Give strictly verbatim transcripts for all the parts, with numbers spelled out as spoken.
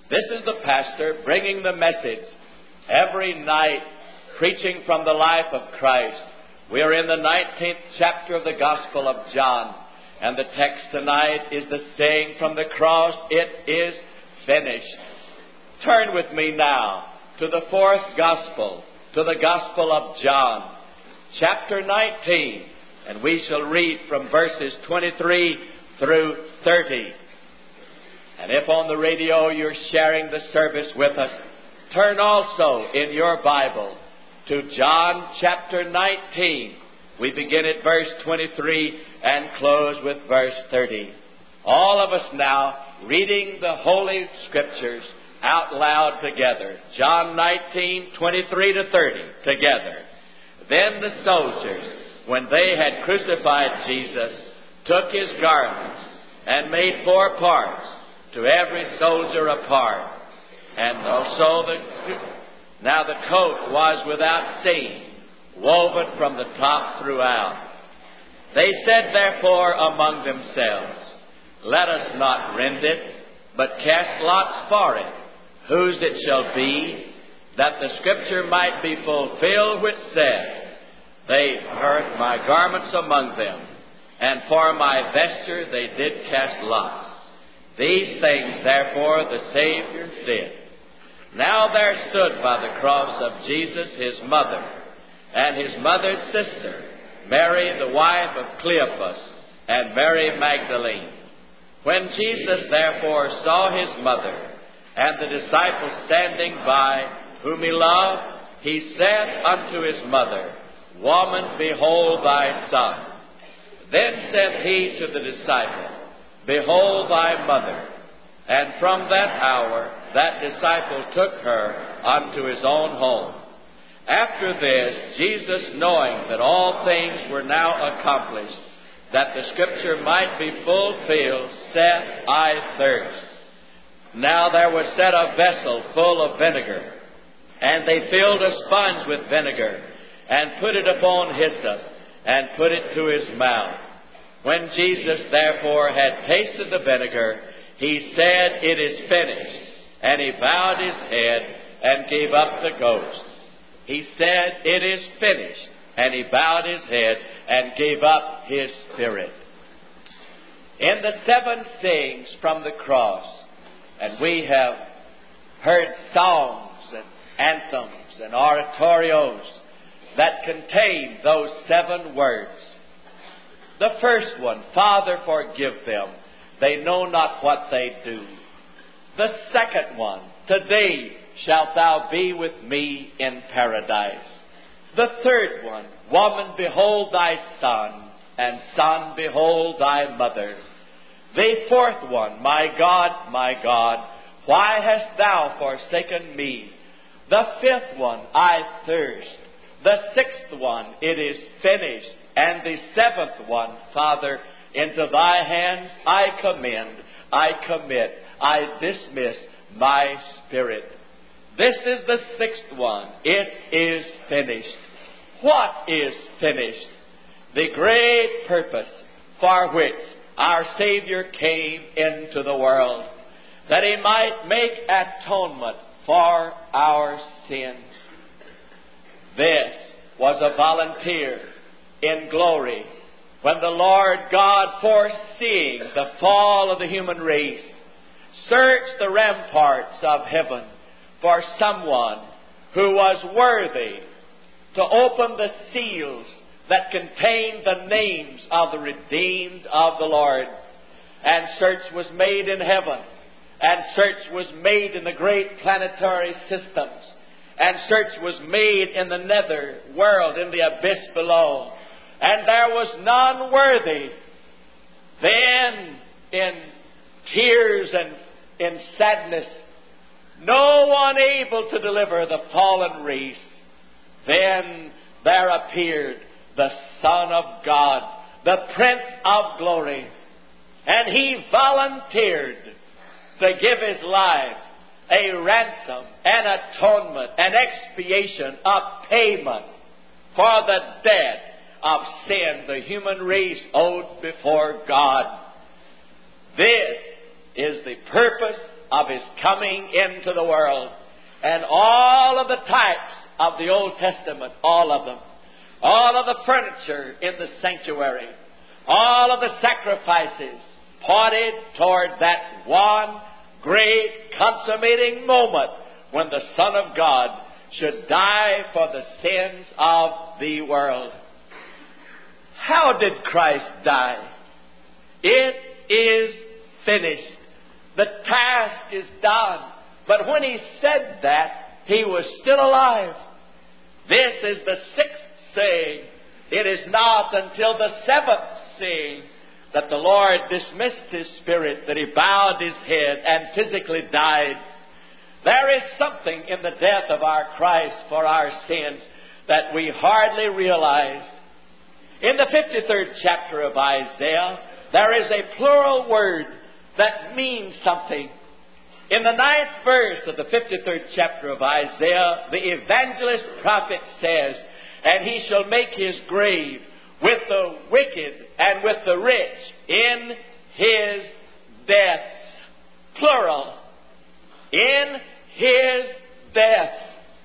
This is the pastor bringing the message every night, preaching from the life of Christ. We are in the nineteenth chapter of the Gospel of John, and the text tonight is the saying from the cross, "It is finished." Turn with me now to the fourth Gospel, to the Gospel of John, chapter nineteen, and we shall read from verses twenty-three through thirty. And if on the radio you're sharing the service with us, turn also in your Bible to John chapter nineteen. We begin at verse twenty-three and close with verse thirty. All of us now reading the Holy Scriptures out loud together. John nineteen, twenty-three to thirty, together. Then the soldiers, when they had crucified Jesus, took his garments and made four parts, to every soldier a part. And also the now the coat was without seam, woven from the top throughout. They said therefore among themselves, "Let us not rend it, but cast lots for it, whose it shall be, that the Scripture might be fulfilled which said, They hurt my garments among them, and for my vesture they did cast lots. These things therefore the Savior did. Now there stood by the cross of Jesus his mother, and his mother's sister, Mary the wife of Cleophas, and Mary Magdalene. When Jesus therefore saw his mother, and the disciples standing by, whom he loved, he said unto his mother, Woman, behold thy son. Then said he to the disciple, Behold thy mother. And from that hour that disciple took her unto his own home. After this, Jesus, knowing that all things were now accomplished, that the Scripture might be fulfilled, said, I thirst. Now there was set a vessel full of vinegar, and they filled a sponge with vinegar, and put it upon hyssop, and put it to his mouth. When Jesus therefore had tasted the vinegar, he said, It is finished. And he bowed his head and gave up the ghost. He said, It is finished. And he bowed his head and gave up his spirit. In the seven sayings from the cross, and we have heard songs and anthems and oratorios that contain those seven words. The first one, Father, forgive them. They know not what they do. The second one, Today shalt thou be with me in paradise. The third one, Woman, behold thy son, and son, behold thy mother. The fourth one, My God, my God, why hast thou forsaken me? The fifth one, I thirst. The sixth one, It is finished. And the seventh one, Father, into thy hands I commend, I commit, I dismiss my spirit. This is the sixth one. It is finished. What is finished? The great purpose for which our Savior came into the world, that he might make atonement for our sins. This was a volunteer in glory, when the Lord God, foreseeing the fall of the human race, searched the ramparts of heaven for someone who was worthy to open the seals that contained the names of the redeemed of the Lord. And search was made in heaven, and search was made in the great planetary systems, and search was made in the nether world, in the abyss below. And there was none worthy. Then, in tears and in sadness, no one able to deliver the fallen race, then there appeared the Son of God, the Prince of Glory. And he volunteered to give his life a ransom, an atonement, an expiation, a payment for the debt of sin the human race owed before God. This is the purpose of His coming into the world. And all of the types of the Old Testament, all of them, all of the furniture in the sanctuary, all of the sacrifices pointed toward that one great consummating moment when the Son of God should die for the sins of the world. How did Christ die? It is finished. The task is done. But when He said that, He was still alive. This is the sixth saying. It is not until the seventh saying that the Lord dismissed His spirit, that He bowed His head and physically died. There is something in the death of our Christ for our sins that we hardly realize. In the fifty-third chapter of Isaiah, there is a plural word that means something. In the ninth verse of the fifty-third chapter of Isaiah, the evangelist prophet says, "And He shall make His grave with the wicked and with the rich in His deaths." Plural. In His deaths.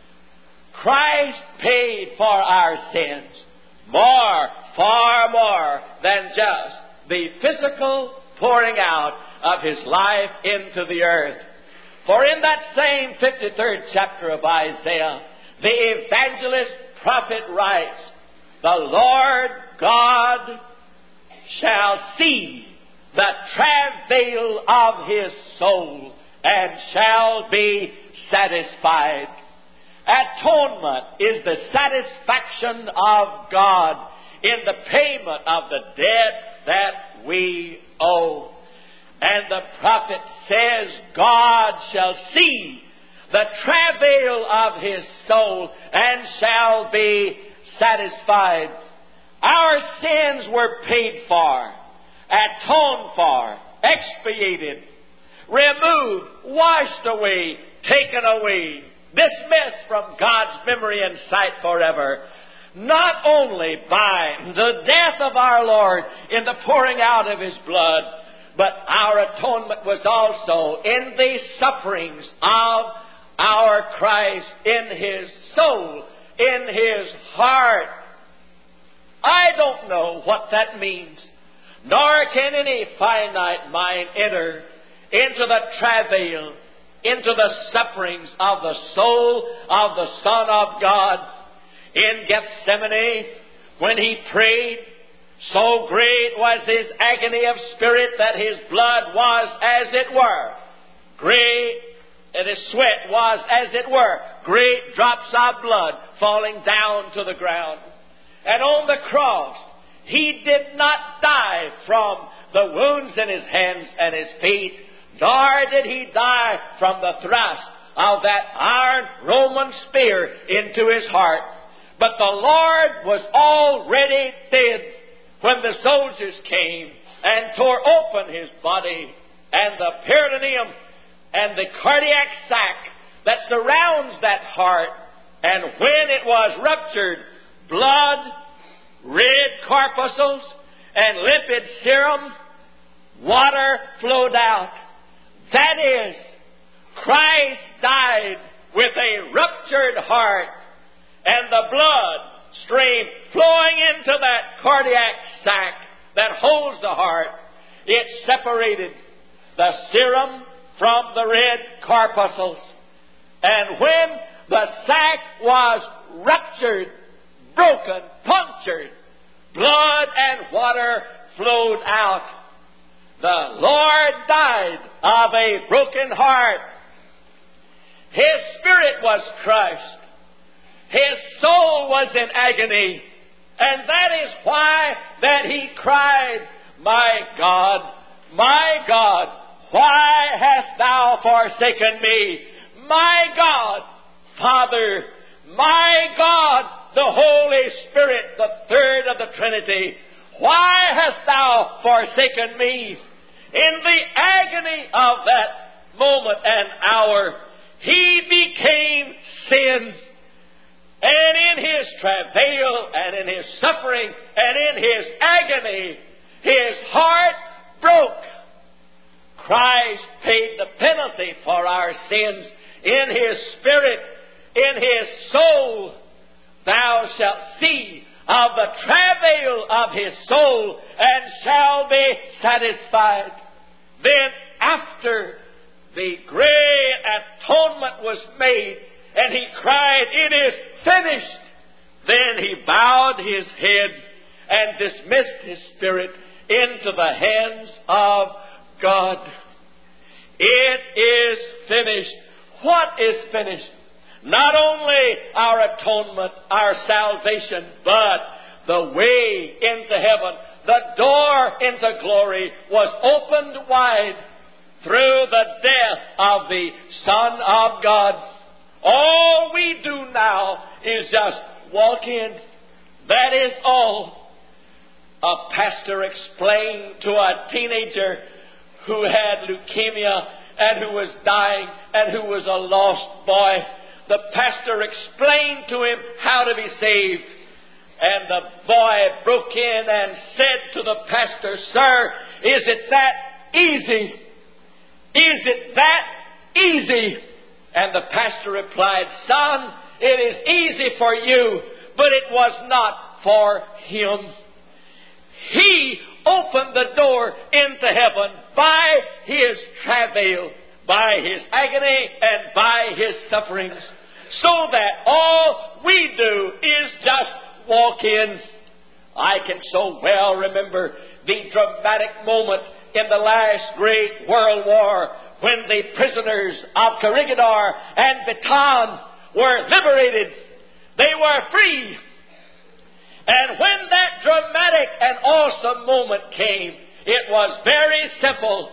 Christ paid for our sins more, far more than just the physical pouring out of His life into the earth. For in that same fifty-third chapter of Isaiah, the evangelist prophet writes, "The Lord God shall see the travail of His soul and shall be satisfied." Atonement is the satisfaction of God in the payment of the debt that we owe. And the prophet says, God shall see the travail of His soul and shall be satisfied. Our sins were paid for, atoned for, expiated, removed, washed away, taken away, dismissed from God's memory and sight forever. Not only by the death of our Lord in the pouring out of His blood, but our atonement was also in the sufferings of our Christ, in His soul, in His heart. I don't know what that means, nor can any finite mind enter into the travail, into the sufferings of the soul of the Son of God. In Gethsemane, when He prayed, so great was His agony of spirit that His blood was, as it were, great, and His sweat was, as it were, great drops of blood falling down to the ground. And on the cross, He did not die from the wounds in His hands and His feet, nor did He die from the thrust of that iron Roman spear into His heart. But the Lord was already dead when the soldiers came and tore open His body, and the peritoneum and the cardiac sac that surrounds that heart. And when it was ruptured, blood, red corpuscles, and lipid serum, water flowed out. That is, Christ died with a ruptured heart, and the blood stream flowing into that cardiac sac that holds the heart. It separated the serum from the red corpuscles. And when the sac was ruptured, broken, punctured, blood and water flowed out. The Lord died of a broken heart. His spirit was crushed. His soul was in agony. And that is why that He cried, "My God, my God, why hast Thou forsaken me? My God, Father, my God, the Holy Spirit, the third of the Trinity, why hast Thou forsaken me?" In the agony of that moment and hour, He became sin. And in His travail and in His suffering and in His agony, His heart broke. Christ paid the penalty for our sins in His Spirit, in His soul. Thou shalt see of the travail of His soul, and shall be satisfied. Then after the great atonement was made, and He cried, It is finished, then He bowed His head and dismissed His spirit into the hands of God. It is finished. What is finished? Not only our atonement, our salvation, but the way into heaven, the door into glory was opened wide through the death of the Son of God. All we do now is just walk in. That is all. A pastor explained to a teenager who had leukemia and who was dying and who was a lost boy. The pastor explained to him how to be saved. And the boy broke in and said to the pastor, Sir, is it that easy? Is it that easy? And the pastor replied, Son, it is easy for you, but it was not for him. He opened the door into heaven by His travail, by His agony, and by His sufferings, so that all we do is just walk in. I can so well remember the dramatic moment in the last great World War when the prisoners of Corregidor and Bataan were liberated. They were free. And when that dramatic and awesome moment came, it was very simple.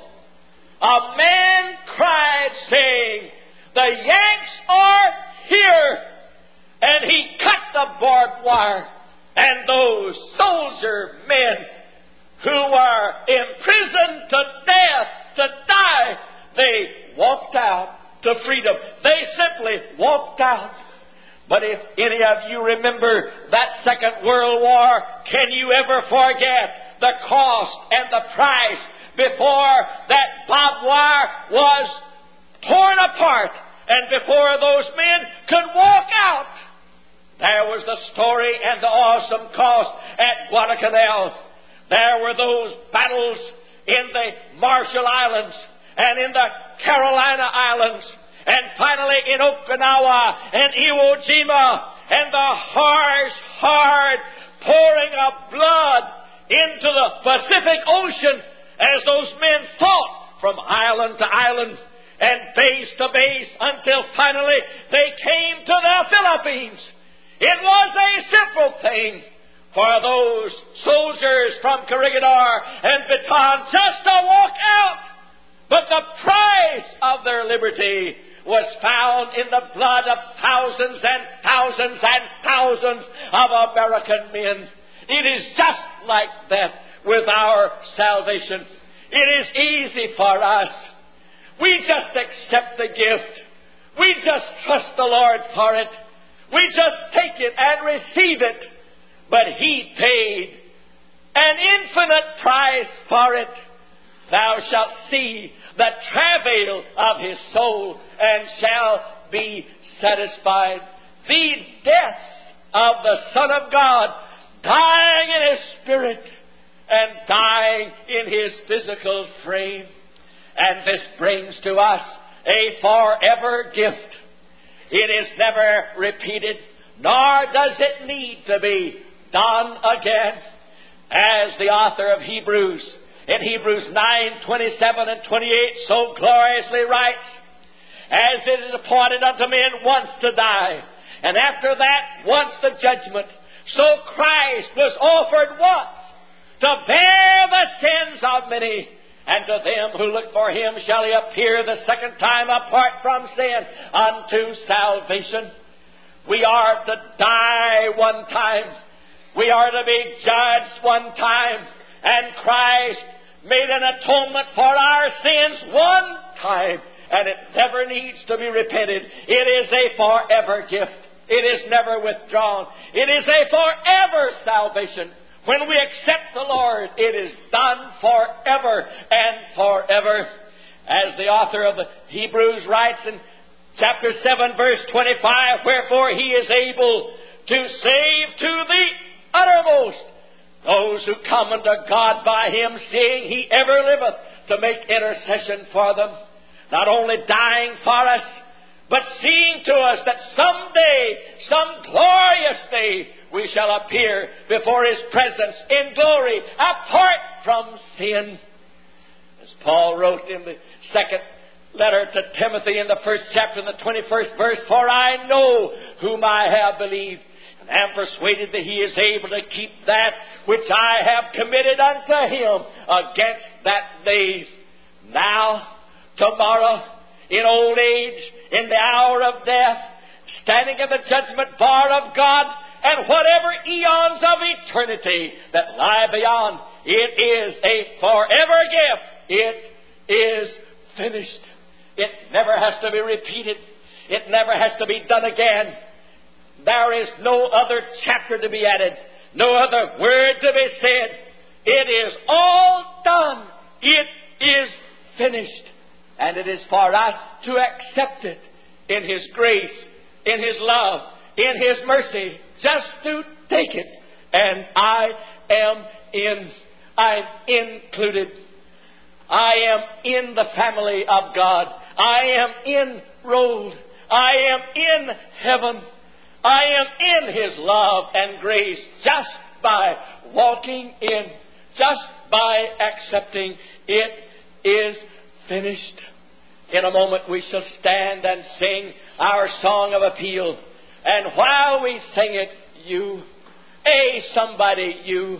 A man cried, saying, The Yanks are here! And he cut the barbed wire. And those soldier men who were imprisoned to death, to die, they walked out to freedom. They simply walked out. But if any of you remember that Second World War, can you ever forget the cost and the price before that barbed wire was torn apart and before those men could walk out? There was the story and the awesome cost at Guadalcanal. There were those battles in the Marshall Islands and in the Carolina Islands, and finally in Okinawa and Iwo Jima, and the harsh, hard pouring of blood into the Pacific Ocean as those men fought from island to island and base to base until finally they came to the Philippines. It was a simple thing for those soldiers from Corregidor and Bataan just to walk out. But the price of their liberty was found in the blood of thousands and thousands and thousands of American men. It is just like that with our salvation. It is easy for us. We just accept the gift. We just trust the Lord for it. We just take it and receive it. But He paid an infinite price for it. Thou shalt see the travail of His soul and shall be satisfied. The death of the Son of God, dying in His spirit and dying in His physical frame. And this brings to us a forever gift. It is never repeated, nor does it need to be done again. As the author of Hebrews, in Hebrews nine, twenty-seven and twenty-eight, so gloriously writes, As it is appointed unto men once to die, and after that once the judgment, so Christ was offered once to bear the sins of many, and to them who look for Him shall He appear the second time apart from sin unto salvation. We are to die one time. We are to be judged one time. And Christ made an atonement for our sins one time. And it never needs to be repented. It is a forever gift. It is never withdrawn. It is a forever salvation. When we accept the Lord, it is done forever and forever. As the author of the Hebrews writes in chapter seven, verse twenty-five, wherefore he is able to save to the uttermost those who come unto God by him, seeing he ever liveth to make intercession for them, not only dying for us, but seeing to us that someday, some glorious day, we shall appear before his presence in glory, apart from sin. As Paul wrote in the second letter to Timothy in the first chapter, in the twenty-first verse, for I know whom I have believed, and am persuaded that he is able to keep that which I have committed unto him against that day. Now, tomorrow, in old age, in the hour of death, standing in the judgment bar of God, and whatever eons of eternity that lie beyond, it is a forever gift. It is finished. It never has to be repeated. It never has to be done again. There is no other chapter to be added, no other word to be said. It is all done. It is finished. And it is for us to accept it in his grace, in his love, in his mercy, just to take it. And I am in, I'm included. I am in the family of God. I am enrolled. I am in heaven. I am in his love and grace just by walking in, just by accepting. It is finished. In a moment we shall stand and sing our song of appeal. And while we sing it, you, hey, somebody, you,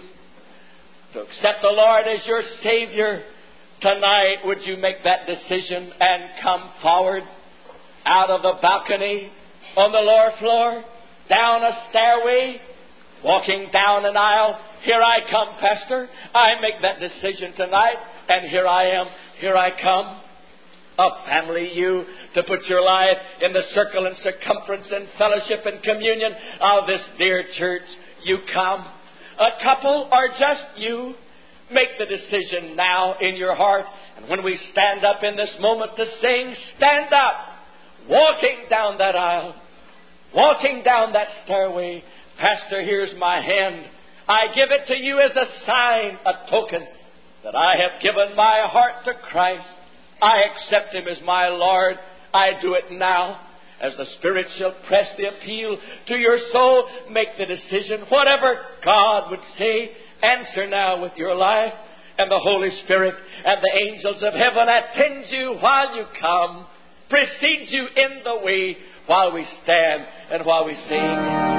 to accept the Lord as your Savior tonight, would you make that decision and come forward out of the balcony, on the lower floor, down a stairway, walking down an aisle? Here I come, Pastor. I make that decision tonight, and here I am. Here I come. A family, you, to put your life in the circle and circumference and fellowship and communion of this dear church. You come. A couple, or just you, make the decision now in your heart. And when we stand up in this moment to sing, stand up, walking down that aisle, walking down that stairway. Pastor, here's my hand. I give it to you as a sign, a token that I have given my heart to Christ. I accept him as my Lord. I do it now. As the Spirit shall press the appeal to your soul, make the decision. Whatever God would say, answer now with your life. And the Holy Spirit and the angels of heaven attend you while you come, precede you in the way while we stand and while we sing.